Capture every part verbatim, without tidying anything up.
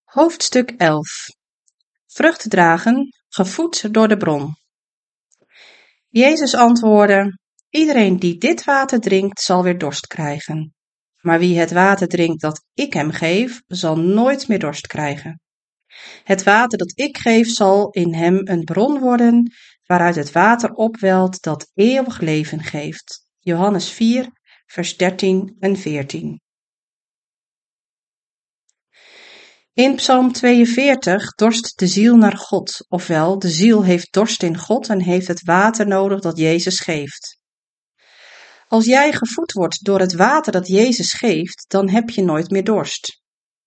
Hoofdstuk elf. Vrucht dragen, gevoed door de bron. Jezus antwoordde: Iedereen die dit water drinkt, zal weer dorst krijgen. Maar wie het water drinkt dat ik hem geef, zal nooit meer dorst krijgen. Het water dat ik geef, zal in hem een bron worden, waaruit het water opwelt dat eeuwig leven geeft. Johannes vier, vers dertien en veertien. In Psalm tweeënveertig dorst de ziel naar God, ofwel de ziel heeft dorst in God en heeft het water nodig dat Jezus geeft. Als jij gevoed wordt door het water dat Jezus geeft, dan heb je nooit meer dorst.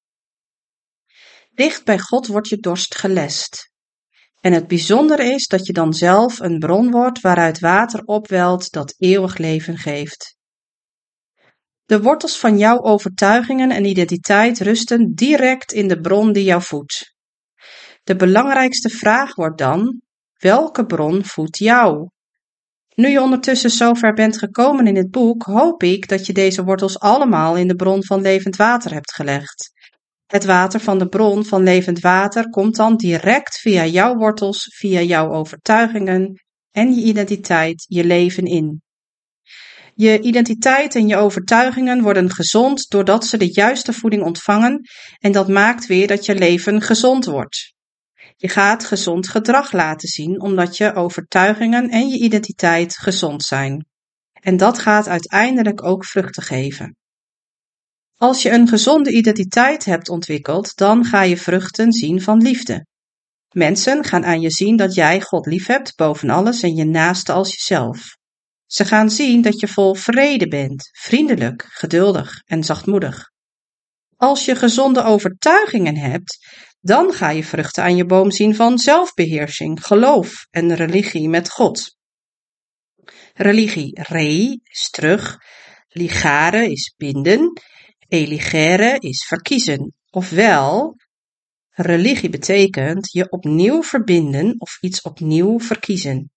Dicht bij God wordt je dorst gelest. En het bijzondere is dat je dan zelf een bron wordt waaruit water opwelt dat eeuwig leven geeft. De wortels van jouw overtuigingen en identiteit rusten direct in de bron die jou voedt. De belangrijkste vraag wordt dan: welke bron voedt jou? Nu je ondertussen zover bent gekomen in het boek, hoop ik dat je deze wortels allemaal in de bron van levend water hebt gelegd. Het water van de bron van levend water komt dan direct via jouw wortels, via jouw overtuigingen en je identiteit je leven in. Je identiteit en je overtuigingen worden gezond doordat ze de juiste voeding ontvangen en dat maakt weer dat je leven gezond wordt. Je gaat gezond gedrag laten zien omdat je overtuigingen en je identiteit gezond zijn. En dat gaat uiteindelijk ook vruchten geven. Als je een gezonde identiteit hebt ontwikkeld, dan ga je vruchten zien van liefde. Mensen gaan aan je zien dat jij God liefhebt boven alles en je naaste als jezelf. Ze gaan zien dat je vol vrede bent, vriendelijk, geduldig en zachtmoedig. Als je gezonde overtuigingen hebt, dan ga je vruchten aan je boom zien van zelfbeheersing, geloof en religie met God. Religie, re, is terug, ligare is binden, eligere is verkiezen. Ofwel, religie betekent je opnieuw verbinden of iets opnieuw verkiezen.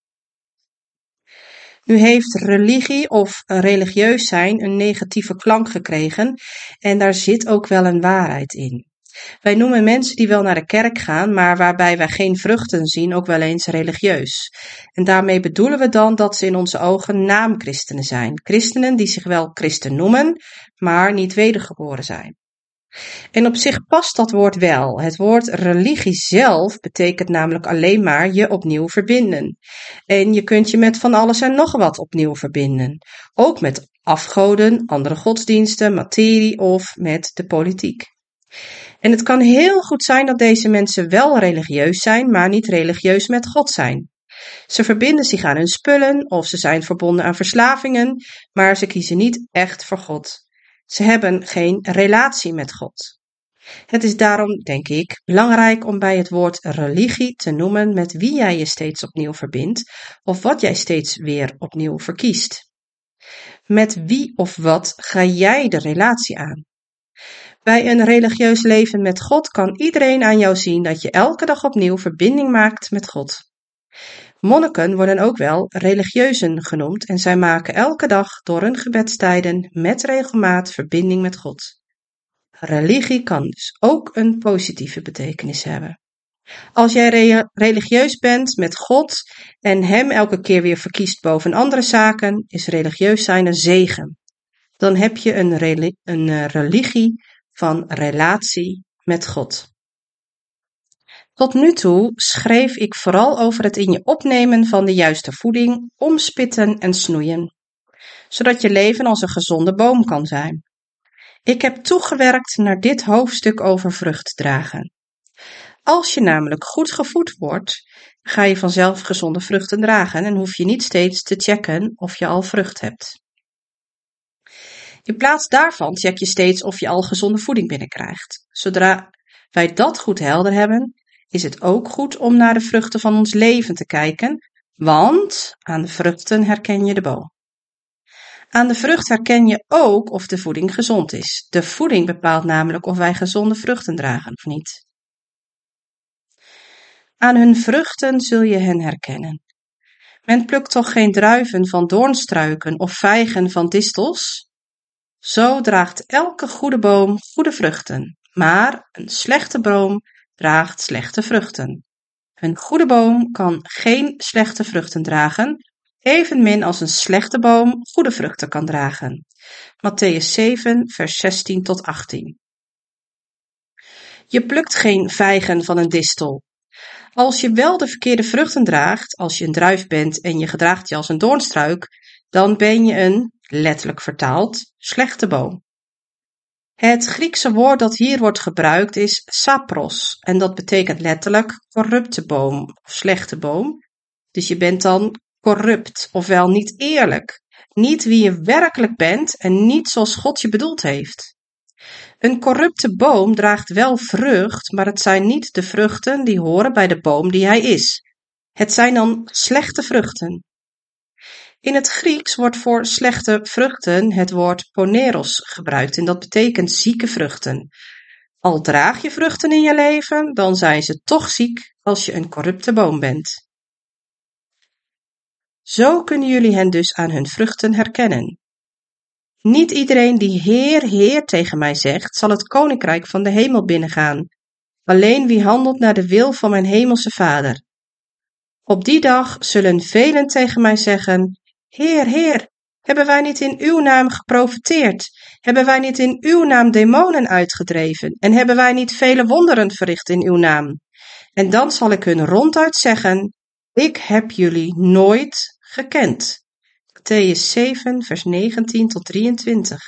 Nu heeft religie of religieus zijn een negatieve klank gekregen en daar zit ook wel een waarheid in. Wij noemen mensen die wel naar de kerk gaan, maar waarbij wij geen vruchten zien, ook wel eens religieus. En daarmee bedoelen we dan dat ze in onze ogen naamchristenen zijn. Christenen die zich wel christen noemen, maar niet wedergeboren zijn. En op zich past dat woord wel. Het woord religie zelf betekent namelijk alleen maar je opnieuw verbinden. En je kunt je met van alles en nog wat opnieuw verbinden. Ook met afgoden, andere godsdiensten, materie of met de politiek. En het kan heel goed zijn dat deze mensen wel religieus zijn, maar niet religieus met God zijn. Ze verbinden zich aan hun spullen of ze zijn verbonden aan verslavingen, maar ze kiezen niet echt voor God. Ze hebben geen relatie met God. Het is daarom, denk ik, belangrijk om bij het woord religie te noemen met wie jij je steeds opnieuw verbindt of wat jij steeds weer opnieuw verkiest. Met wie of wat ga jij de relatie aan? Bij een religieus leven met God kan iedereen aan jou zien dat je elke dag opnieuw verbinding maakt met God. Monniken worden ook wel religieuzen genoemd en zij maken elke dag door hun gebedstijden met regelmaat verbinding met God. Religie kan dus ook een positieve betekenis hebben. Als jij re- religieus bent met God en hem elke keer weer verkiest boven andere zaken, is religieus zijn een zegen. Dan heb je een, reli- een religie van relatie met God. Tot nu toe schreef ik vooral over het in je opnemen van de juiste voeding, omspitten en snoeien, zodat je leven als een gezonde boom kan zijn. Ik heb toegewerkt naar dit hoofdstuk over vrucht dragen. Als je namelijk goed gevoed wordt, ga je vanzelf gezonde vruchten dragen en hoef je niet steeds te checken of je al vrucht hebt. In plaats daarvan check je steeds of je al gezonde voeding binnenkrijgt. Zodra wij dat goed helder hebben, is het ook goed om naar de vruchten van ons leven te kijken, want aan de vruchten herken je de boom. Aan de vrucht herken je ook of de voeding gezond is. De voeding bepaalt namelijk of wij gezonde vruchten dragen of niet. Aan hun vruchten zul je hen herkennen. Men plukt toch geen druiven van doornstruiken of vijgen van distels? Zo draagt elke goede boom goede vruchten, maar een slechte boom draagt slechte vruchten. Een goede boom kan geen slechte vruchten dragen, evenmin als een slechte boom goede vruchten kan dragen. Mattheüs zeven, vers zestien tot achttien. Je plukt geen vijgen van een distel. Als je wel de verkeerde vruchten draagt, als je een druif bent en je gedraagt je als een doornstruik, dan ben je een, letterlijk vertaald, slechte boom. Het Griekse woord dat hier wordt gebruikt is sapros en dat betekent letterlijk corrupte boom of slechte boom. Dus je bent dan corrupt, ofwel niet eerlijk, niet wie je werkelijk bent en niet zoals God je bedoeld heeft. Een corrupte boom draagt wel vrucht, maar het zijn niet de vruchten die horen bij de boom die hij is. Het zijn dan slechte vruchten. In het Grieks wordt voor slechte vruchten het woord poneros gebruikt en dat betekent zieke vruchten. Al draag je vruchten in je leven, dan zijn ze toch ziek als je een corrupte boom bent. Zo kunnen jullie hen dus aan hun vruchten herkennen. Niet iedereen die Heer, Heer tegen mij zegt, zal het koninkrijk van de hemel binnengaan. Alleen wie handelt naar de wil van mijn hemelse Vader. Op die dag zullen velen tegen mij zeggen, Heer, Heer, hebben wij niet in uw naam geprofeteerd? Hebben wij niet in uw naam demonen uitgedreven? En hebben wij niet vele wonderen verricht in uw naam? En dan zal ik hun ronduit zeggen, ik heb jullie nooit gekend. Mattheüs zeven, vers negentien tot drieëntwintig.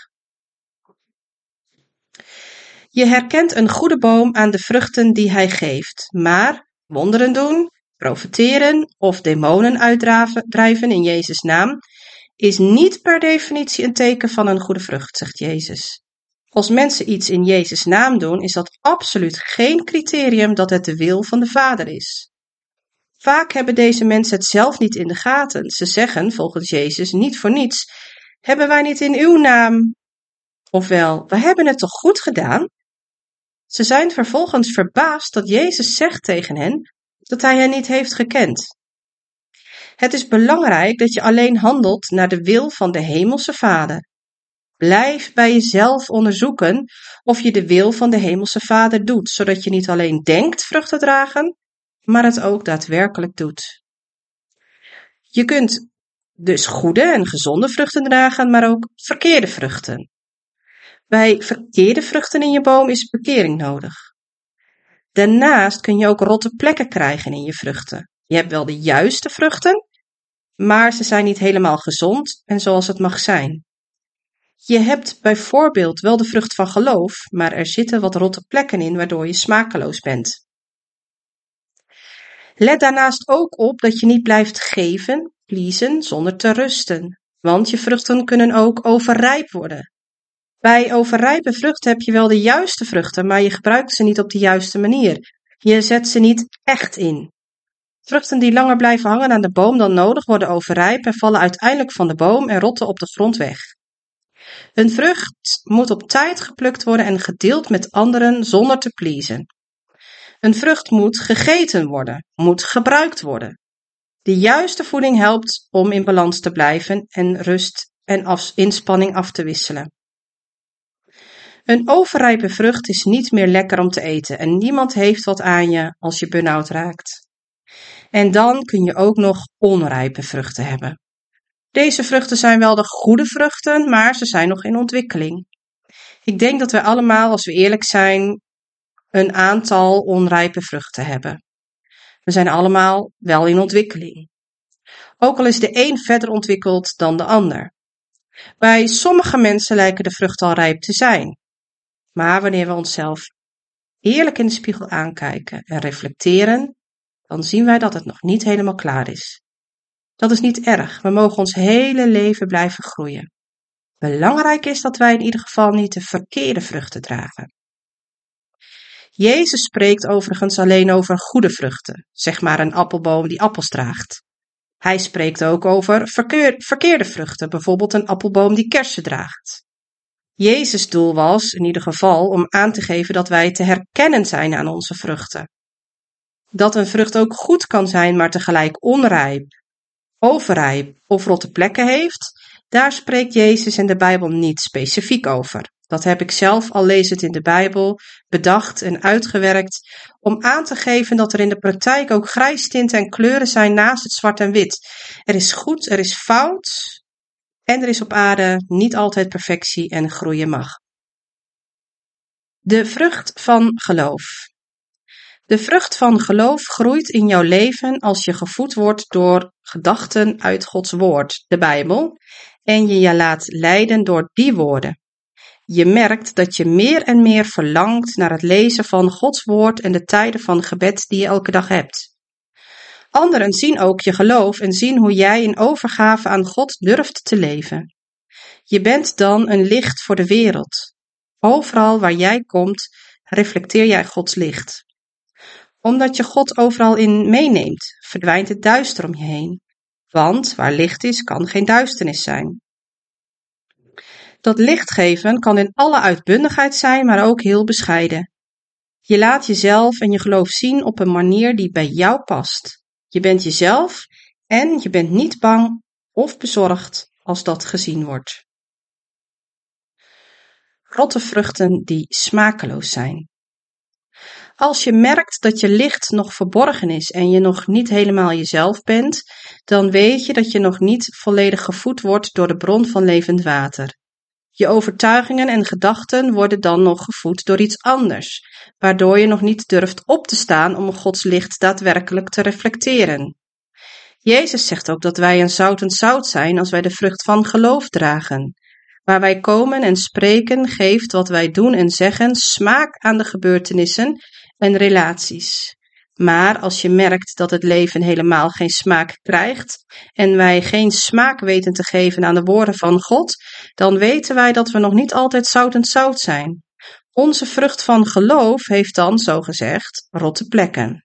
Je herkent een goede boom aan de vruchten die hij geeft, maar wonderen doen, profeteren of demonen uitdrijven in Jezus' naam is niet per definitie een teken van een goede vrucht, zegt Jezus. Als mensen iets in Jezus' naam doen, is dat absoluut geen criterium dat het de wil van de Vader is. Vaak hebben deze mensen het zelf niet in de gaten. Ze zeggen, volgens Jezus, niet voor niets, hebben wij niet in uw naam? Ofwel, we hebben het toch goed gedaan? Ze zijn vervolgens verbaasd dat Jezus zegt tegen hen dat hij hen niet heeft gekend. Het is belangrijk dat je alleen handelt naar de wil van de hemelse Vader. Blijf bij jezelf onderzoeken of je de wil van de hemelse Vader doet, zodat je niet alleen denkt vrucht te dragen, maar het ook daadwerkelijk doet. Je kunt dus goede en gezonde vruchten dragen, maar ook verkeerde vruchten. Bij verkeerde vruchten in je boom is bekering nodig. Daarnaast kun je ook rotte plekken krijgen in je vruchten. Je hebt wel de juiste vruchten, maar ze zijn niet helemaal gezond en zoals het mag zijn. Je hebt bijvoorbeeld wel de vrucht van geloof, maar er zitten wat rotte plekken in waardoor je smakeloos bent. Let daarnaast ook op dat je niet blijft geven, pleasen, zonder te rusten, want je vruchten kunnen ook overrijp worden. Bij overrijpe vruchten heb je wel de juiste vruchten, maar je gebruikt ze niet op de juiste manier. Je zet ze niet echt in. Vruchten die langer blijven hangen aan de boom dan nodig worden overrijp en vallen uiteindelijk van de boom en rotten op de grond weg. Een vrucht moet op tijd geplukt worden en gedeeld met anderen zonder te pleasen. Een vrucht moet gegeten worden, moet gebruikt worden. De juiste voeding helpt om in balans te blijven en rust en af, inspanning af te wisselen. Een overrijpe vrucht is niet meer lekker om te eten en niemand heeft wat aan je als je burn-out raakt. En dan kun je ook nog onrijpe vruchten hebben. Deze vruchten zijn wel de goede vruchten, maar ze zijn nog in ontwikkeling. Ik denk dat we allemaal, als we eerlijk zijn, een aantal onrijpe vruchten hebben. We zijn allemaal wel in ontwikkeling. Ook al is de een verder ontwikkeld dan de ander. Bij sommige mensen lijken de vruchten al rijp te zijn. Maar wanneer we onszelf eerlijk in de spiegel aankijken en reflecteren, dan zien wij dat het nog niet helemaal klaar is. Dat is niet erg, we mogen ons hele leven blijven groeien. Belangrijk is dat wij in ieder geval niet de verkeerde vruchten dragen. Jezus spreekt overigens alleen over goede vruchten, zeg maar een appelboom die appels draagt. Hij spreekt ook over verkeer, verkeerde vruchten, bijvoorbeeld een appelboom die kersen draagt. Jezus' doel was in ieder geval om aan te geven dat wij te herkennen zijn aan onze vruchten. Dat een vrucht ook goed kan zijn, maar tegelijk onrijp, overrijp of rotte plekken heeft, daar spreekt Jezus in de Bijbel niet specifiek over. Dat heb ik zelf, al lezend in de Bijbel, bedacht en uitgewerkt om aan te geven dat er in de praktijk ook grijstinten en kleuren zijn naast het zwart en wit. Er is goed, er is fout en er is op aarde niet altijd perfectie en groeien mag. De vrucht van geloof. De vrucht van geloof groeit in jouw leven als je gevoed wordt door gedachten uit Gods woord, de Bijbel, en je je laat leiden door die woorden. Je merkt dat je meer en meer verlangt naar het lezen van Gods woord en de tijden van gebed die je elke dag hebt. Anderen zien ook je geloof en zien hoe jij in overgave aan God durft te leven. Je bent dan een licht voor de wereld. Overal waar jij komt, reflecteer jij Gods licht. Omdat je God overal in meeneemt, verdwijnt het duister om je heen. Want waar licht is, kan geen duisternis zijn. Dat licht geven kan in alle uitbundigheid zijn, maar ook heel bescheiden. Je laat jezelf en je geloof zien op een manier die bij jou past. Je bent jezelf en je bent niet bang of bezorgd als dat gezien wordt. Rotte vruchten die smakeloos zijn. Als je merkt dat je licht nog verborgen is en je nog niet helemaal jezelf bent, dan weet je dat je nog niet volledig gevoed wordt door de bron van levend water. Je overtuigingen en gedachten worden dan nog gevoed door iets anders, waardoor je nog niet durft op te staan om Gods licht daadwerkelijk te reflecteren. Jezus zegt ook dat wij een zoutend zout zijn als wij de vrucht van geloof dragen. Waar wij komen en spreken geeft wat wij doen en zeggen smaak aan de gebeurtenissen en relaties. Maar als je merkt dat het leven helemaal geen smaak krijgt en wij geen smaak weten te geven aan de woorden van God, dan weten wij dat we nog niet altijd zoutend zout zijn. Onze vrucht van geloof heeft dan, zogezegd, rotte plekken.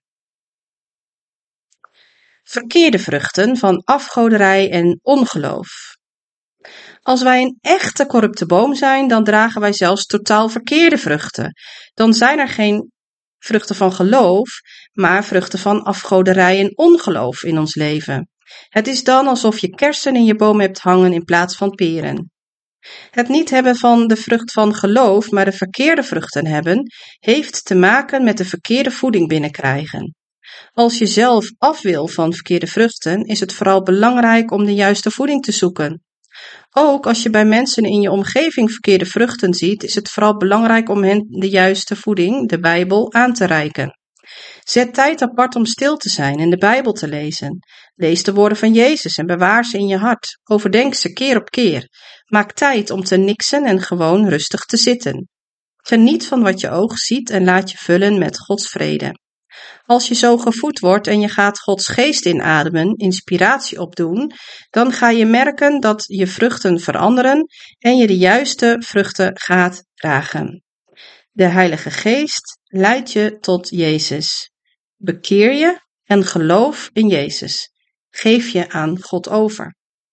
Verkeerde vruchten van afgoderij en ongeloof. Als wij een echte corrupte boom zijn, dan dragen wij zelfs totaal verkeerde vruchten. Dan zijn er geen vruchten van geloof, maar vruchten van afgoderij en ongeloof in ons leven. Het is dan alsof je kersen in je boom hebt hangen in plaats van peren. Het niet hebben van de vrucht van geloof, maar de verkeerde vruchten hebben, heeft te maken met de verkeerde voeding binnenkrijgen. Als je zelf af wil van verkeerde vruchten, is het vooral belangrijk om de juiste voeding te zoeken. Ook als je bij mensen in je omgeving verkeerde vruchten ziet, is het vooral belangrijk om hen de juiste voeding, de Bijbel, aan te reiken. Zet tijd apart om stil te zijn en de Bijbel te lezen. Lees de woorden van Jezus en bewaar ze in je hart. Overdenk ze keer op keer. Maak tijd om te niksen en gewoon rustig te zitten. Geniet van wat je oog ziet en laat je vullen met Gods vrede. Als je zo gevoed wordt en je gaat Gods geest inademen, inspiratie opdoen, dan ga je merken dat je vruchten veranderen en je de juiste vruchten gaat dragen. De Heilige Geest leidt je tot Jezus. Bekeer je en geloof in Jezus. Geef je aan God over.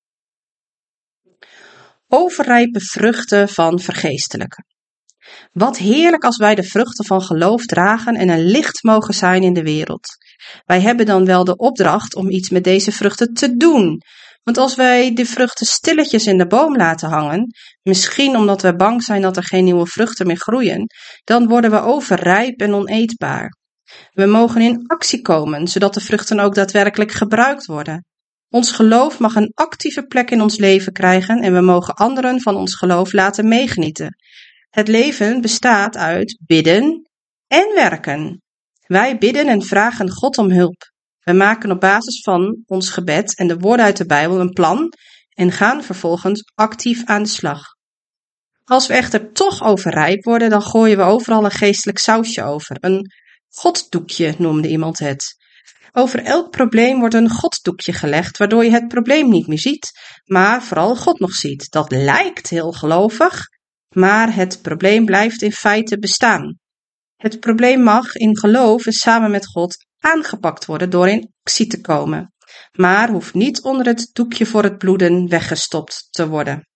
Overrijpe vruchten van vergeestelijken. Wat heerlijk als wij de vruchten van geloof dragen en een licht mogen zijn in de wereld. Wij hebben dan wel de opdracht om iets met deze vruchten te doen. Want als wij de vruchten stilletjes in de boom laten hangen, misschien omdat we bang zijn dat er geen nieuwe vruchten meer groeien, dan worden we overrijp en oneetbaar. We mogen in actie komen, zodat de vruchten ook daadwerkelijk gebruikt worden. Ons geloof mag een actieve plek in ons leven krijgen en we mogen anderen van ons geloof laten meegenieten. Het leven bestaat uit bidden en werken. Wij bidden en vragen God om hulp. We maken op basis van ons gebed en de woorden uit de Bijbel een plan en gaan vervolgens actief aan de slag. Als we echter toch overrijp worden, dan gooien we overal een geestelijk sausje over. Een goddoekje noemde iemand het. Over elk probleem wordt een goddoekje gelegd, waardoor je het probleem niet meer ziet, maar vooral God nog ziet. Dat lijkt heel gelovig, maar het probleem blijft in feite bestaan. Het probleem mag in geloof en samen met God aangepakt worden door in actie te komen, maar hoeft niet onder het doekje voor het bloeden weggestopt te worden.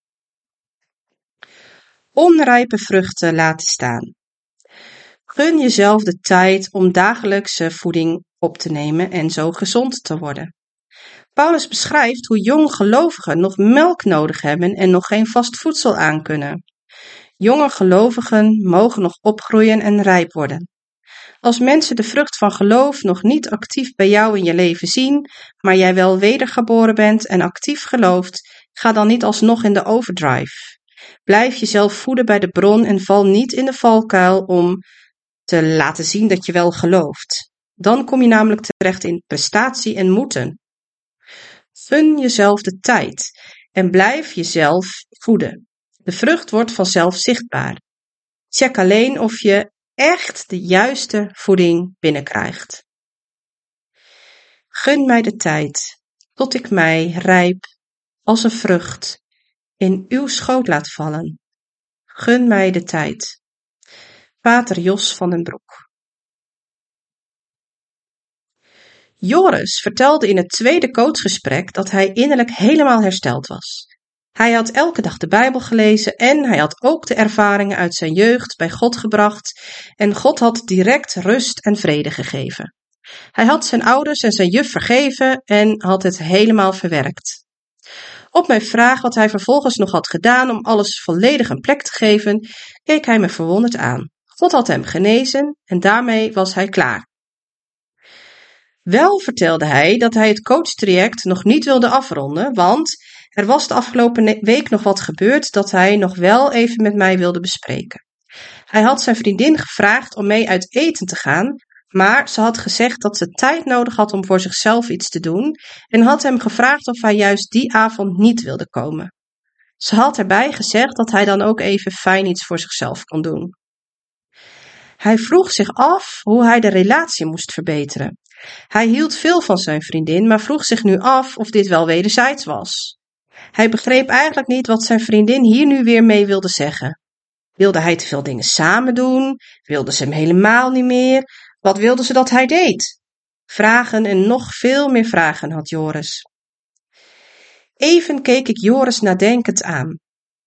Onrijpe vruchten laten staan. Gun jezelf de tijd om dagelijkse voeding op te nemen en zo gezond te worden. Paulus beschrijft hoe jong gelovigen nog melk nodig hebben en nog geen vast voedsel aankunnen. Jonge gelovigen mogen nog opgroeien en rijp worden. Als mensen de vrucht van geloof nog niet actief bij jou in je leven zien, maar jij wel wedergeboren bent en actief gelooft, ga dan niet alsnog in de overdrive. Blijf jezelf voeden bij de bron en val niet in de valkuil om te laten zien dat je wel gelooft. Dan kom je namelijk terecht in prestatie en moeten. Gun jezelf de tijd en blijf jezelf voeden. De vrucht wordt vanzelf zichtbaar. Check alleen of je echt de juiste voeding binnenkrijgt. Gun mij de tijd, tot ik mij rijp als een vrucht in uw schoot laat vallen. Gun mij de tijd. Pater Jos van den Broek. Joris vertelde in het tweede coachgesprek dat hij innerlijk helemaal hersteld was. Hij had elke dag de Bijbel gelezen en hij had ook de ervaringen uit zijn jeugd bij God gebracht en God had direct rust en vrede gegeven. Hij had zijn ouders en zijn juf vergeven en had het helemaal verwerkt. Op mijn vraag wat hij vervolgens nog had gedaan om alles volledig een plek te geven, keek hij me verwonderd aan. God had hem genezen en daarmee was hij klaar. Wel vertelde hij dat hij het coachtraject nog niet wilde afronden, want er was de afgelopen week nog wat gebeurd dat hij nog wel even met mij wilde bespreken. Hij had zijn vriendin gevraagd om mee uit eten te gaan, maar ze had gezegd dat ze tijd nodig had om voor zichzelf iets te doen en had hem gevraagd of hij juist die avond niet wilde komen. Ze had erbij gezegd dat hij dan ook even fijn iets voor zichzelf kon doen. Hij vroeg zich af hoe hij de relatie moest verbeteren. Hij hield veel van zijn vriendin, maar vroeg zich nu af of dit wel wederzijds was. Hij begreep eigenlijk niet wat zijn vriendin hier nu weer mee wilde zeggen. Wilde hij te veel dingen samen doen? Wilde ze hem helemaal niet meer? Wat wilde ze dat hij deed? Vragen en nog veel meer vragen had Joris. Even keek ik Joris nadenkend aan.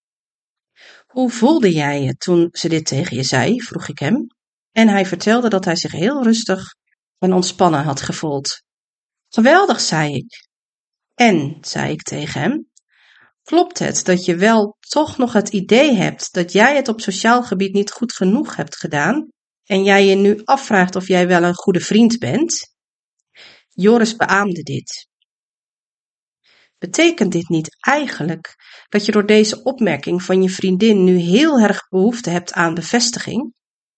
Hoe voelde jij je toen ze dit tegen je zei? Vroeg ik hem. En hij vertelde dat hij zich heel rustig en ontspannen had gevoeld. Geweldig, zei ik. En, zei ik tegen hem, klopt het dat je wel toch nog het idee hebt dat jij het op sociaal gebied niet goed genoeg hebt gedaan en jij je nu afvraagt of jij wel een goede vriend bent? Joris beaamde dit. Betekent dit niet eigenlijk dat je door deze opmerking van je vriendin nu heel erg behoefte hebt aan bevestiging?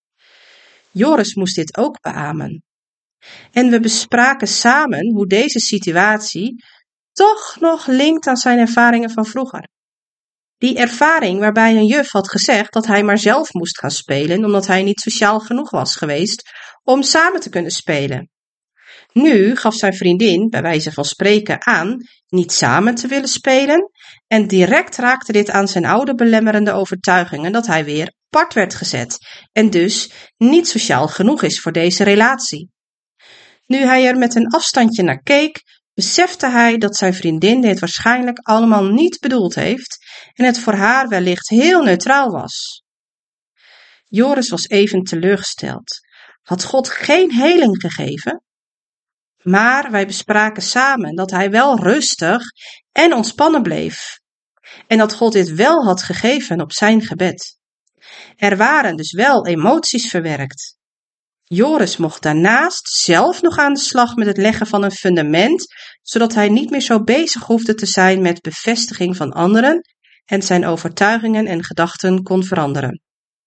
Joris moest dit ook beamen. En we bespraken samen hoe deze situatie toch nog linkt aan zijn ervaringen van vroeger. Die ervaring waarbij een juf had gezegd dat hij maar zelf moest gaan spelen omdat hij niet sociaal genoeg was geweest om samen te kunnen spelen. Nu gaf zijn vriendin, bij wijze van spreken, aan niet samen te willen spelen en direct raakte dit aan zijn oude belemmerende overtuigingen dat hij weer apart werd gezet en dus niet sociaal genoeg is voor deze relatie. Nu hij er met een afstandje naar keek, besefte hij dat zijn vriendin dit waarschijnlijk allemaal niet bedoeld heeft en het voor haar wellicht heel neutraal was. Joris was even teleurgesteld. Had God geen heling gegeven? Maar wij bespraken samen dat hij wel rustig en ontspannen bleef en dat God dit wel had gegeven op zijn gebed. Er waren dus wel emoties verwerkt. Joris mocht daarnaast zelf nog aan de slag met het leggen van een fundament, zodat hij niet meer zo bezig hoefde te zijn met bevestiging van anderen en zijn overtuigingen en gedachten kon veranderen.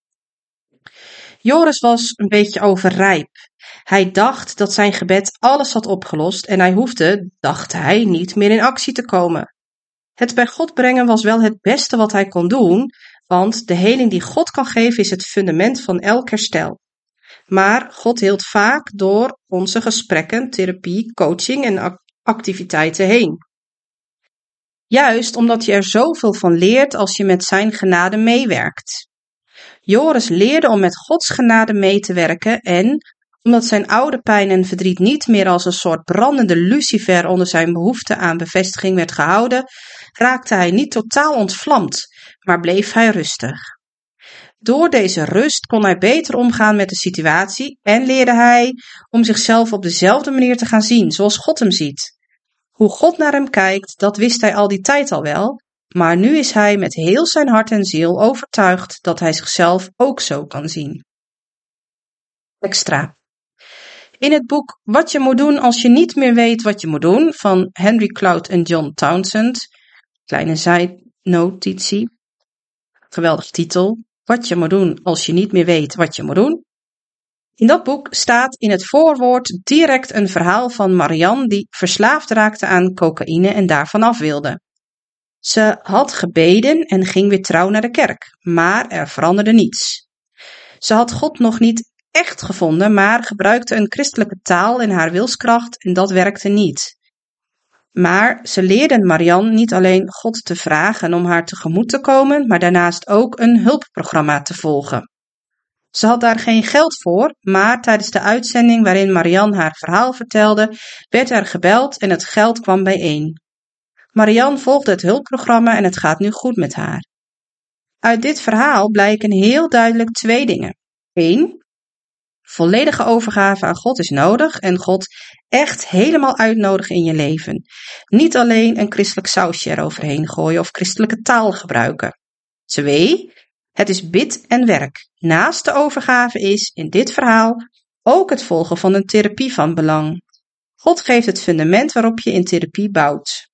Joris was een beetje overrijp. Hij dacht dat zijn gebed alles had opgelost en hij hoefde, dacht hij, niet meer in actie te komen. Het bij God brengen was wel het beste wat hij kon doen, want de heling die God kan geven is het fundament van elk herstel. Maar God hield vaak door onze gesprekken, therapie, coaching en activiteiten heen. Juist omdat je er zoveel van leert als je met zijn genade meewerkt. Joris leerde om met Gods genade mee te werken en, omdat zijn oude pijn en verdriet niet meer als een soort brandende lucifer onder zijn behoefte aan bevestiging werd gehouden, raakte hij niet totaal ontvlamd, maar bleef hij rustig. Door deze rust kon hij beter omgaan met de situatie en leerde hij om zichzelf op dezelfde manier te gaan zien, zoals God hem ziet. Hoe God naar hem kijkt, dat wist hij al die tijd al wel, maar nu is hij met heel zijn hart en ziel overtuigd dat hij zichzelf ook zo kan zien. Extra. In het boek Wat je moet doen als je niet meer weet wat je moet doen van Henry Cloud en John Townsend, kleine zijnotitie, geweldige titel, Wat je moet doen als je niet meer weet wat je moet doen. In dat boek staat in het voorwoord direct een verhaal van Marianne die verslaafd raakte aan cocaïne en daarvan af wilde. Ze had gebeden en ging weer trouw naar de kerk, maar er veranderde niets. Ze had God nog niet echt gevonden, maar gebruikte een christelijke taal in haar wilskracht en dat werkte niet. Maar ze leerde Marianne niet alleen God te vragen om haar tegemoet te komen, maar daarnaast ook een hulpprogramma te volgen. Ze had daar geen geld voor, maar tijdens de uitzending waarin Marianne haar verhaal vertelde, werd er gebeld en het geld kwam bijeen. Marianne volgde het hulpprogramma en het gaat nu goed met haar. Uit dit verhaal blijken heel duidelijk twee dingen. Eén, volledige overgave aan God is nodig en God echt helemaal uitnodigen in je leven. Niet alleen een christelijk sausje eroverheen gooien of christelijke taal gebruiken. Twee, het is bid en werk. Naast de overgave is, in dit verhaal, ook het volgen van een therapie van belang. God geeft het fundament waarop je in therapie bouwt.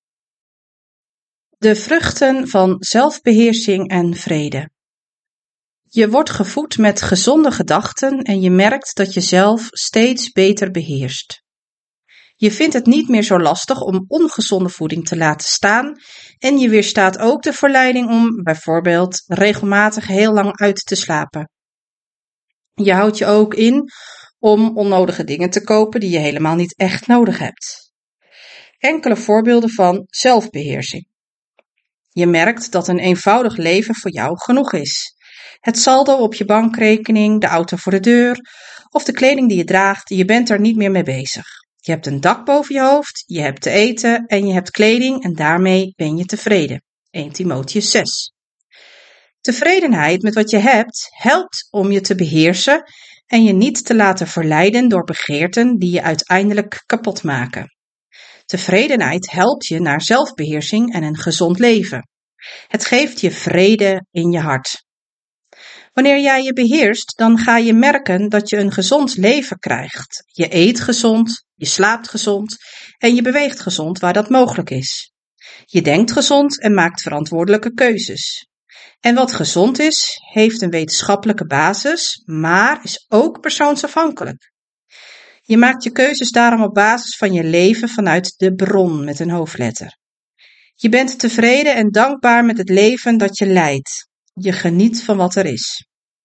De vruchten van zelfbeheersing en vrede. Je wordt gevoed met gezonde gedachten en je merkt dat je zelf steeds beter beheerst. Je vindt het niet meer zo lastig om ongezonde voeding te laten staan en je weerstaat ook de verleiding om bijvoorbeeld regelmatig heel lang uit te slapen. Je houdt je ook in om onnodige dingen te kopen die je helemaal niet echt nodig hebt. Enkele voorbeelden van zelfbeheersing. Je merkt dat een eenvoudig leven voor jou genoeg is. Het saldo op je bankrekening, de auto voor de deur of de kleding die je draagt, je bent er niet meer mee bezig. Je hebt een dak boven je hoofd, je hebt te eten en je hebt kleding en daarmee ben je tevreden. Eerste Timotheüs zes. Tevredenheid met wat je hebt helpt om je te beheersen en je niet te laten verleiden door begeerten die je uiteindelijk kapot maken. Tevredenheid helpt je naar zelfbeheersing en een gezond leven. Het geeft je vrede in je hart. Wanneer jij je beheerst, dan ga je merken dat je een gezond leven krijgt. Je eet gezond, je slaapt gezond en je beweegt gezond waar dat mogelijk is. Je denkt gezond en maakt verantwoordelijke keuzes. En wat gezond is, heeft een wetenschappelijke basis, maar is ook persoonsafhankelijk. Je maakt je keuzes daarom op basis van je leven vanuit de bron met een hoofdletter. Je bent tevreden en dankbaar met het leven dat je leidt. Je geniet van wat er is.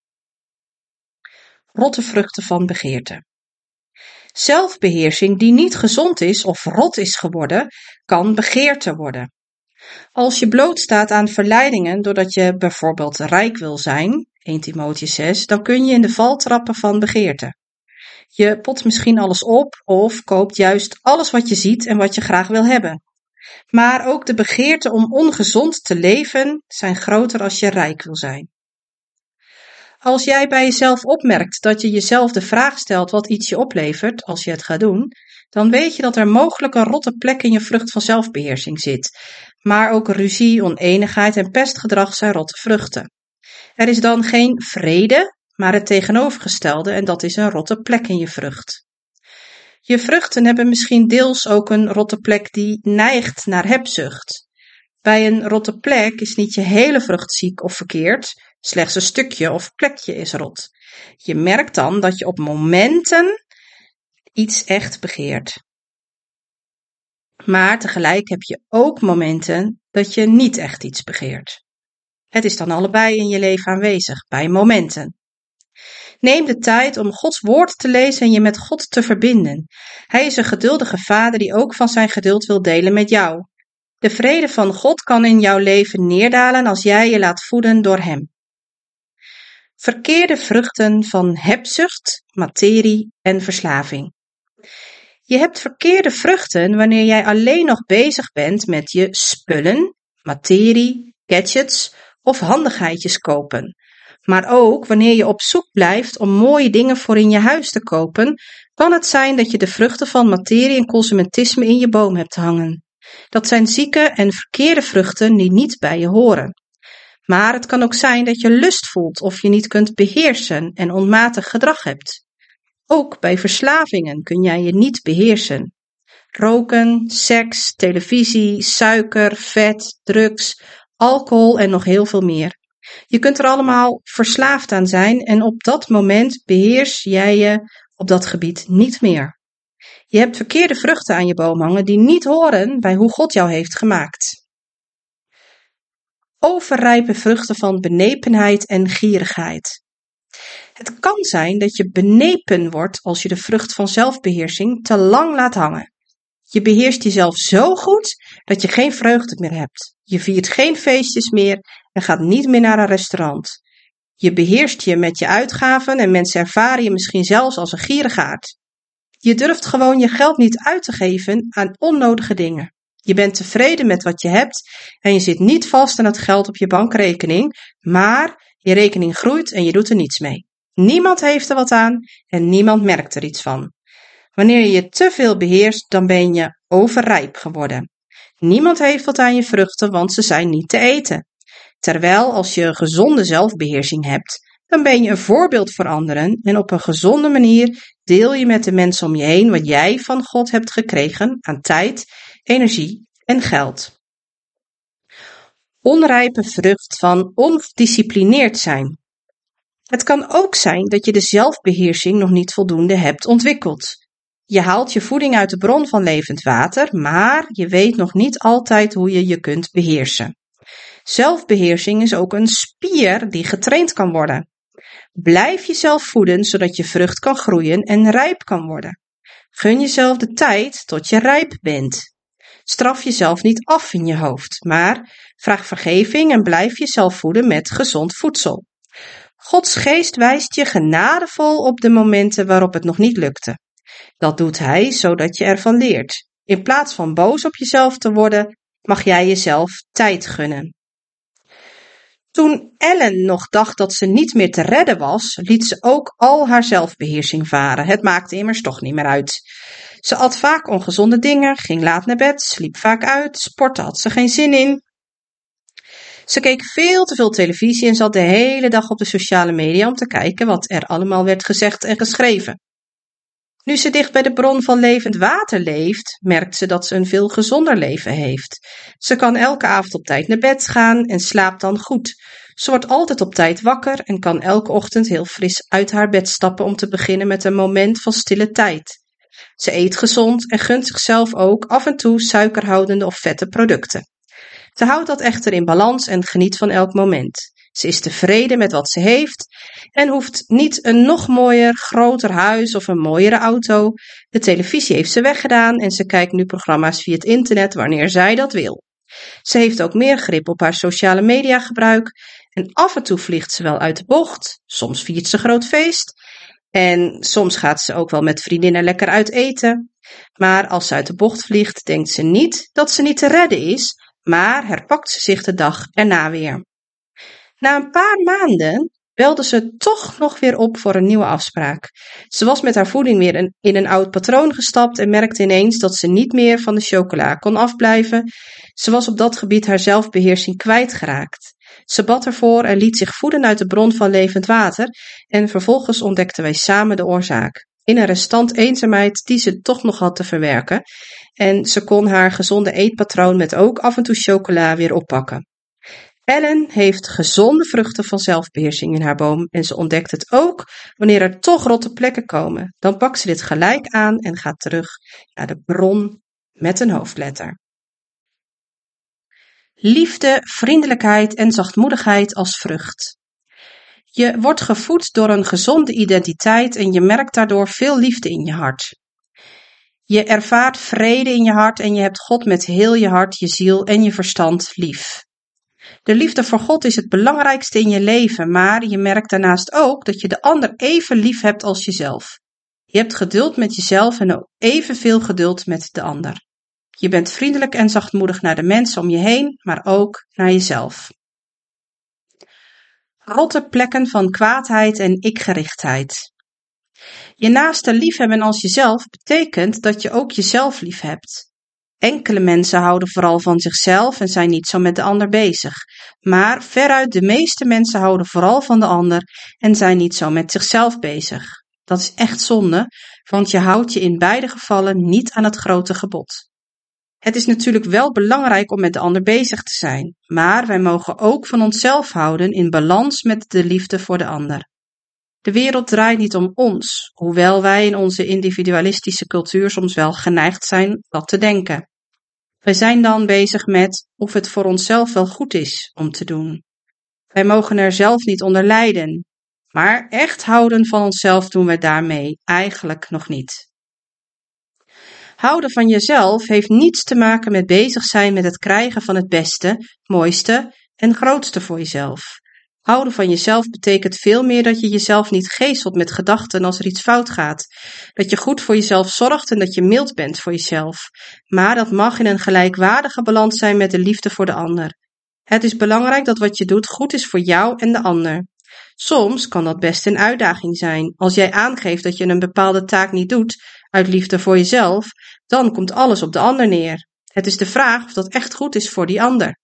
Rotte vruchten van begeerte. Zelfbeheersing die niet gezond is of rot is geworden, kan begeerte worden. Als je blootstaat aan verleidingen doordat je bijvoorbeeld rijk wil zijn, Eerste Timotheüs zes, dan kun je in de val trappen van begeerte. Je pot misschien alles op of koopt juist alles wat je ziet en wat je graag wil hebben. Maar ook de begeerte om ongezond te leven zijn groter als je rijk wil zijn. Als jij bij jezelf opmerkt dat je jezelf de vraag stelt wat iets je oplevert als je het gaat doen, dan weet je dat er mogelijk een rotte plek in je vrucht van zelfbeheersing zit. Maar ook ruzie, oneenigheid en pestgedrag zijn rotte vruchten. Er is dan geen vrede, maar het tegenovergestelde en dat is een rotte plek in je vrucht. Je vruchten hebben misschien deels ook een rotte plek die neigt naar hebzucht. Bij een rotte plek is niet je hele vrucht ziek of verkeerd, slechts een stukje of plekje is rot. Je merkt dan dat je op momenten iets echt begeert. Maar tegelijk heb je ook momenten dat je niet echt iets begeert. Het is dan allebei in je leven aanwezig, bij momenten. Neem de tijd om Gods woord te lezen en je met God te verbinden. Hij is een geduldige vader die ook van zijn geduld wil delen met jou. De vrede van God kan in jouw leven neerdalen als jij je laat voeden door hem. Verkeerde vruchten van hebzucht, materie en verslaving. Je hebt verkeerde vruchten wanneer jij alleen nog bezig bent met je spullen, materie, gadgets of handigheidjes kopen. Maar ook wanneer je op zoek blijft om mooie dingen voor in je huis te kopen, kan het zijn dat je de vruchten van materie en consumentisme in je boom hebt hangen. Dat zijn zieke en verkeerde vruchten die niet bij je horen. Maar het kan ook zijn dat je lust voelt of je niet kunt beheersen en onmatig gedrag hebt. Ook bij verslavingen kun jij je niet beheersen. Roken, seks, televisie, suiker, vet, drugs, alcohol en nog heel veel meer. Je kunt er allemaal verslaafd aan zijn en op dat moment beheers jij je op dat gebied niet meer. Je hebt verkeerde vruchten aan je boom hangen die niet horen bij hoe God jou heeft gemaakt. Overrijpe vruchten van benepenheid en gierigheid. Het kan zijn dat je benepen wordt als je de vrucht van zelfbeheersing te lang laat hangen. Je beheerst jezelf zo goed dat je geen vreugde meer hebt. Je viert geen feestjes meer en gaat niet meer naar een restaurant. Je beheerst je met je uitgaven en mensen ervaren je misschien zelfs als een gierigaard. Je durft gewoon je geld niet uit te geven aan onnodige dingen. Je bent tevreden met wat je hebt en je zit niet vast aan het geld op je bankrekening, maar je rekening groeit en je doet er niets mee. Niemand heeft er wat aan en niemand merkt er iets van. Wanneer je je te veel beheerst, dan ben je overrijp geworden. Niemand heeft wat aan je vruchten, want ze zijn niet te eten. Terwijl als je gezonde zelfbeheersing hebt, dan ben je een voorbeeld voor anderen en op een gezonde manier deel je met de mensen om je heen wat jij van God hebt gekregen aan tijd, energie en geld. Onrijpe vrucht van ondisciplineerd zijn. Het kan ook zijn dat je de zelfbeheersing nog niet voldoende hebt ontwikkeld. Je haalt je voeding uit de bron van levend water, maar je weet nog niet altijd hoe je je kunt beheersen. Zelfbeheersing is ook een spier die getraind kan worden. Blijf jezelf voeden zodat je vrucht kan groeien en rijp kan worden. Gun jezelf de tijd tot je rijp bent. Straf jezelf niet af in je hoofd, maar vraag vergeving en blijf jezelf voeden met gezond voedsel. Gods geest wijst je genadevol op de momenten waarop het nog niet lukte. Dat doet hij zodat je ervan leert. In plaats van boos op jezelf te worden, mag jij jezelf tijd gunnen. Toen Ellen nog dacht dat ze niet meer te redden was, liet ze ook al haar zelfbeheersing varen. Het maakte immers toch niet meer uit. Ze at vaak ongezonde dingen, ging laat naar bed, sliep vaak uit, sporten had ze geen zin in. Ze keek veel te veel televisie en zat de hele dag op de sociale media om te kijken wat er allemaal werd gezegd en geschreven. Nu ze dicht bij de bron van levend water leeft, merkt ze dat ze een veel gezonder leven heeft. Ze kan elke avond op tijd naar bed gaan en slaapt dan goed. Ze wordt altijd op tijd wakker en kan elke ochtend heel fris uit haar bed stappen om te beginnen met een moment van stille tijd. Ze eet gezond en gunt zichzelf ook af en toe suikerhoudende of vette producten. Ze houdt dat echter in balans en geniet van elk moment. Ze is tevreden met wat ze heeft en hoeft niet een nog mooier, groter huis of een mooiere auto. De televisie heeft ze weggedaan en ze kijkt nu programma's via het internet wanneer zij dat wil. Ze heeft ook meer grip op haar sociale media gebruik en af en toe vliegt ze wel uit de bocht. Soms viert ze groot feest en soms gaat ze ook wel met vriendinnen lekker uit eten. Maar als ze uit de bocht vliegt, denkt ze niet dat ze niet te redden is, maar herpakt ze zich de dag erna weer. Na een paar maanden belde ze toch nog weer op voor een nieuwe afspraak. Ze was met haar voeding weer in, in een oud patroon gestapt en merkte ineens dat ze niet meer van de chocola kon afblijven. Ze was op dat gebied haar zelfbeheersing kwijtgeraakt. Ze bad ervoor en liet zich voeden uit de bron van levend water en vervolgens ontdekten wij samen de oorzaak. In een restant eenzaamheid die ze toch nog had te verwerken en ze kon haar gezonde eetpatroon met ook af en toe chocola weer oppakken. Ellen heeft gezonde vruchten van zelfbeheersing in haar boom en ze ontdekt het ook wanneer er toch rotte plekken komen. Dan pakt ze dit gelijk aan en gaat terug naar de bron met een hoofdletter. Liefde, vriendelijkheid en zachtmoedigheid als vrucht. Je wordt gevoed door een gezonde identiteit en je merkt daardoor veel liefde in je hart. Je ervaart vrede in je hart en je hebt God met heel je hart, je ziel en je verstand lief. De liefde voor God is het belangrijkste in je leven, maar je merkt daarnaast ook dat je de ander even lief hebt als jezelf. Je hebt geduld met jezelf en ook evenveel geduld met de ander. Je bent vriendelijk en zachtmoedig naar de mensen om je heen, maar ook naar jezelf. Rotte plekken van kwaadheid en ikgerichtheid. Je naaste liefhebben als jezelf betekent dat je ook jezelf lief hebt. Enkele mensen houden vooral van zichzelf en zijn niet zo met de ander bezig. Maar veruit de meeste mensen houden vooral van de ander en zijn niet zo met zichzelf bezig. Dat is echt zonde, want je houdt je in beide gevallen niet aan het grote gebod. Het is natuurlijk wel belangrijk om met de ander bezig te zijn, maar wij mogen ook van onszelf houden in balans met de liefde voor de ander. De wereld draait niet om ons, hoewel wij in onze individualistische cultuur soms wel geneigd zijn dat te denken. Wij zijn dan bezig met of het voor onszelf wel goed is om te doen. Wij mogen er zelf niet onder lijden, maar echt houden van onszelf doen wij daarmee eigenlijk nog niet. Houden van jezelf heeft niets te maken met bezig zijn met het krijgen van het beste, mooiste en grootste voor jezelf. Houden van jezelf betekent veel meer dat je jezelf niet geeselt met gedachten als er iets fout gaat. Dat je goed voor jezelf zorgt en dat je mild bent voor jezelf. Maar dat mag in een gelijkwaardige balans zijn met de liefde voor de ander. Het is belangrijk dat wat je doet goed is voor jou en de ander. Soms kan dat best een uitdaging zijn. Als jij aangeeft dat je een bepaalde taak niet doet, uit liefde voor jezelf, dan komt alles op de ander neer. Het is de vraag of dat echt goed is voor die ander.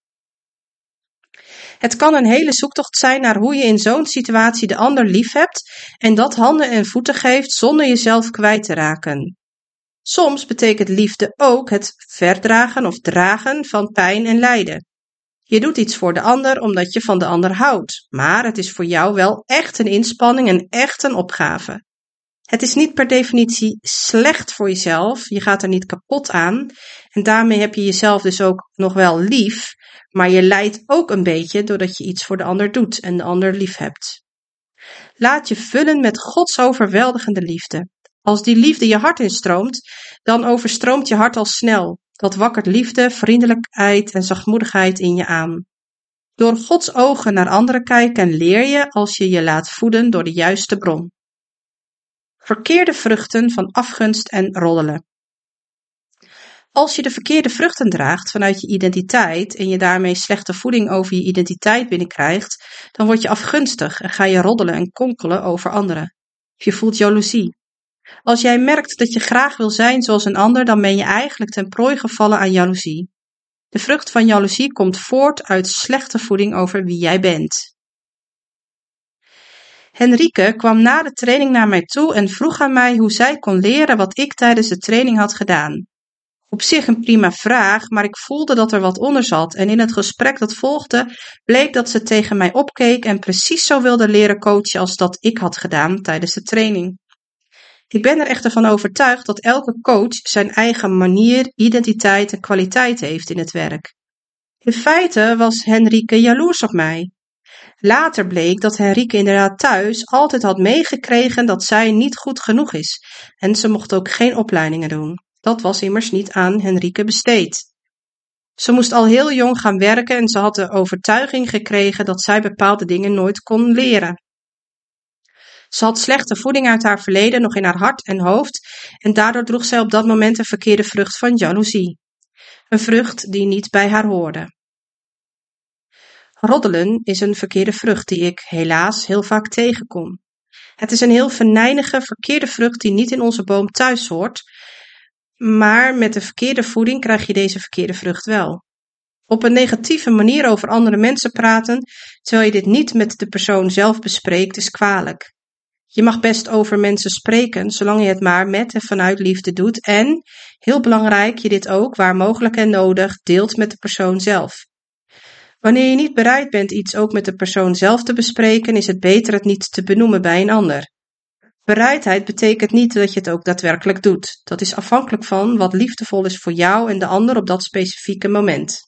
Het kan een hele zoektocht zijn naar hoe je in zo'n situatie de ander lief hebt en dat handen en voeten geeft zonder jezelf kwijt te raken. Soms betekent liefde ook het verdragen of dragen van pijn en lijden. Je doet iets voor de ander omdat je van de ander houdt, maar het is voor jou wel echt een inspanning en echt een opgave. Het is niet per definitie slecht voor jezelf, je gaat er niet kapot aan en daarmee heb je jezelf dus ook nog wel lief, maar je lijdt ook een beetje doordat je iets voor de ander doet en de ander lief hebt. Laat je vullen met Gods overweldigende liefde. Als die liefde je hart instroomt, dan overstroomt je hart al snel. Dat wakkert liefde, vriendelijkheid en zachtmoedigheid in je aan. Door Gods ogen naar anderen kijken leer je als je je laat voeden door de juiste bron. Verkeerde vruchten van afgunst en roddelen. Als je de verkeerde vruchten draagt vanuit je identiteit en je daarmee slechte voeding over je identiteit binnenkrijgt, dan word je afgunstig en ga je roddelen en konkelen over anderen. Je voelt jaloezie. Als jij merkt dat je graag wil zijn zoals een ander, dan ben je eigenlijk ten prooi gevallen aan jaloezie. De vrucht van jaloezie komt voort uit slechte voeding over wie jij bent. Henrike kwam na de training naar mij toe en vroeg aan mij hoe zij kon leren wat ik tijdens de training had gedaan. Op zich een prima vraag, maar ik voelde dat er wat onder zat en in het gesprek dat volgde bleek dat ze tegen mij opkeek en precies zo wilde leren coachen als dat ik had gedaan tijdens de training. Ik ben er echter van overtuigd dat elke coach zijn eigen manier, identiteit en kwaliteit heeft in het werk. In feite was Henrike jaloers op mij. Later bleek dat Henrike inderdaad thuis altijd had meegekregen dat zij niet goed genoeg is en ze mocht ook geen opleidingen doen. Dat was immers niet aan Henrike besteed. Ze moest al heel jong gaan werken en ze had de overtuiging gekregen dat zij bepaalde dingen nooit kon leren. Ze had slechte voeding uit haar verleden nog in haar hart en hoofd en daardoor droeg zij op dat moment een verkeerde vrucht van jaloezie. Een vrucht die niet bij haar hoorde. Roddelen is een verkeerde vrucht die ik helaas heel vaak tegenkom. Het is een heel venijnige, verkeerde vrucht die niet in onze boom thuis hoort, maar met de verkeerde voeding krijg je deze verkeerde vrucht wel. Op een negatieve manier over andere mensen praten, terwijl je dit niet met de persoon zelf bespreekt, is kwalijk. Je mag best over mensen spreken, zolang je het maar met en vanuit liefde doet en, heel belangrijk, je dit ook, waar mogelijk en nodig, deelt met de persoon zelf. Wanneer je niet bereid bent iets ook met de persoon zelf te bespreken, is het beter het niet te benoemen bij een ander. Bereidheid betekent niet dat je het ook daadwerkelijk doet. Dat is afhankelijk van wat liefdevol is voor jou en de ander op dat specifieke moment.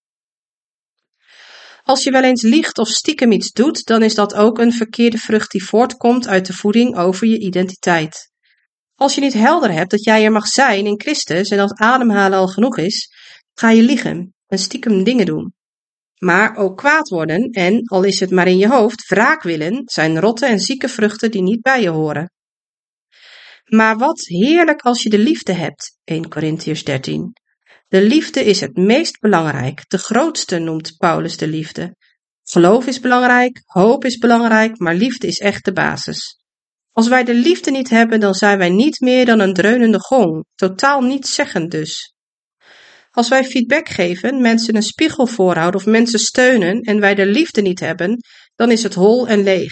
Als je wel eens liegt of stiekem iets doet, dan is dat ook een verkeerde vrucht die voortkomt uit de voeding over je identiteit. Als je niet helder hebt dat jij er mag zijn in Christus en dat ademhalen al genoeg is, ga je liegen en stiekem dingen doen. Maar ook kwaad worden en, al is het maar in je hoofd, wraak willen, zijn rotte en zieke vruchten die niet bij je horen. Maar wat heerlijk als je de liefde hebt, Eerste Korintiërs dertien. De liefde is het meest belangrijk, de grootste noemt Paulus de liefde. Geloof is belangrijk, hoop is belangrijk, maar liefde is echt de basis. Als wij de liefde niet hebben, dan zijn wij niet meer dan een dreunende gong, totaal nietszeggend dus. Als wij feedback geven, mensen een spiegel voorhouden of mensen steunen en wij de liefde niet hebben, dan is het hol en leeg.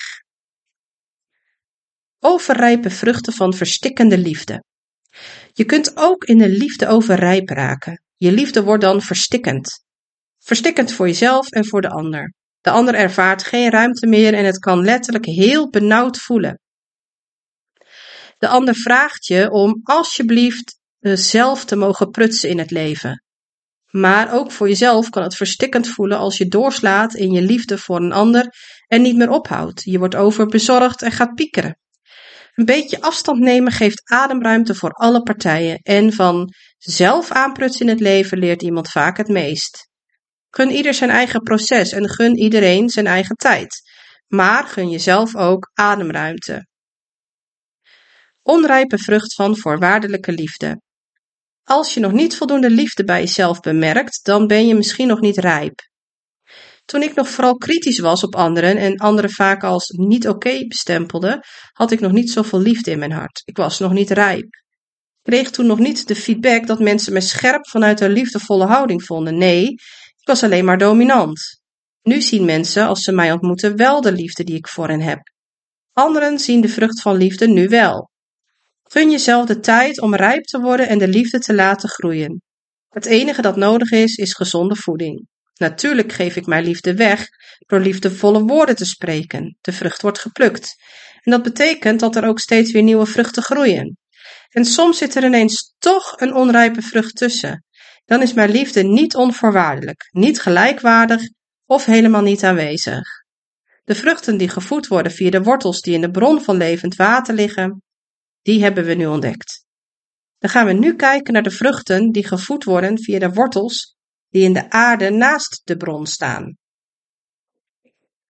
Overrijpe vruchten van verstikkende liefde. Je kunt ook in de liefde overrijp raken. Je liefde wordt dan verstikkend. Verstikkend voor jezelf en voor de ander. De ander ervaart geen ruimte meer en het kan letterlijk heel benauwd voelen. De ander vraagt je om alsjeblieft zelf te mogen prutsen in het leven. Maar ook voor jezelf kan het verstikkend voelen als je doorslaat in je liefde voor een ander en niet meer ophoudt. Je wordt overbezorgd en gaat piekeren. Een beetje afstand nemen geeft ademruimte voor alle partijen en van zelf aanprutsen in het leven leert iemand vaak het meest. Gun ieder zijn eigen proces en gun iedereen zijn eigen tijd. Maar gun jezelf ook ademruimte. Onrijpe vrucht van voorwaardelijke liefde. Als je nog niet voldoende liefde bij jezelf bemerkt, dan ben je misschien nog niet rijp. Toen ik nog vooral kritisch was op anderen en anderen vaak als niet oké bestempelde, had ik nog niet zoveel liefde in mijn hart. Ik was nog niet rijp. Ik kreeg toen nog niet de feedback dat mensen me scherp vanuit een liefdevolle houding vonden. Nee, ik was alleen maar dominant. Nu zien mensen, als ze mij ontmoeten, wel de liefde die ik voor hen heb. Anderen zien de vrucht van liefde nu wel. Gun jezelf de tijd om rijp te worden en de liefde te laten groeien. Het enige dat nodig is, is gezonde voeding. Natuurlijk geef ik mijn liefde weg door liefdevolle woorden te spreken. De vrucht wordt geplukt. En dat betekent dat er ook steeds weer nieuwe vruchten groeien. En soms zit er ineens toch een onrijpe vrucht tussen. Dan is mijn liefde niet onvoorwaardelijk, niet gelijkwaardig of helemaal niet aanwezig. De vruchten die gevoed worden via de wortels die in de bron van levend water liggen, die hebben we nu ontdekt. Dan gaan we nu kijken naar de vruchten die gevoed worden via de wortels die in de aarde naast de bron staan.